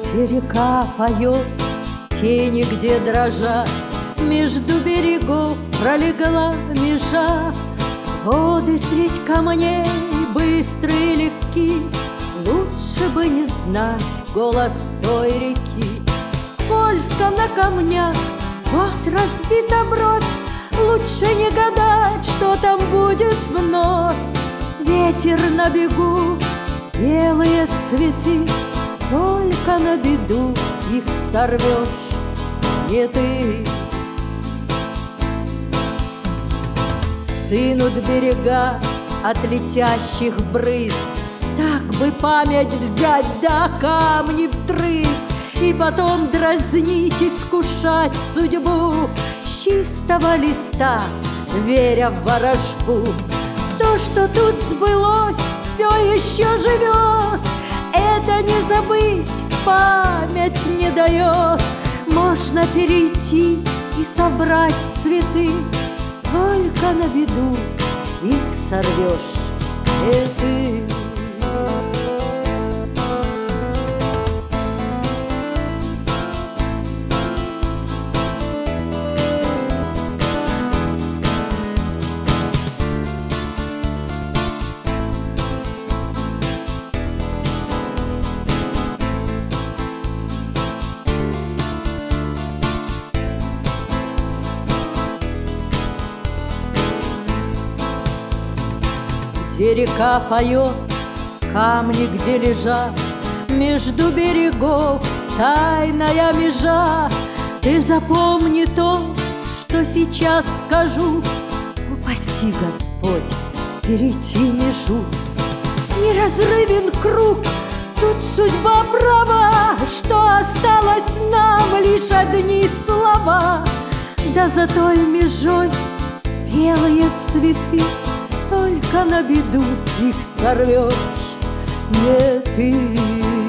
Где река поет, тени где дрожат, между берегов пролегла межа. Воды средь камней быстрые и легки, лучше бы не знать голос той реки. Скользко на камнях, вот разбита бровь, лучше не гадать, что там будет вновь. Ветер на бегу, белые цветы, только на беду их сорвешь не ты. Стынут берега от летящих брызг, так бы память взять, да камни вдрызг, и потом дразнить, искушать судьбу с чистого листа, веря в ворожбу. То, что тут сбылось, все еще живет, это не забыть, память не дает. Можно перейти и собрать цветы, только на беду их сорвешь не ты. Где река поет, камни где лежат, между берегов тайная межа. Ты запомни то, что сейчас скажу, упаси Господь перейти межу. Неразрывен круг, тут судьба права, что осталось нам лишь одни слова. Да за той межой белые цветы, только на беду их сорвешь не ты.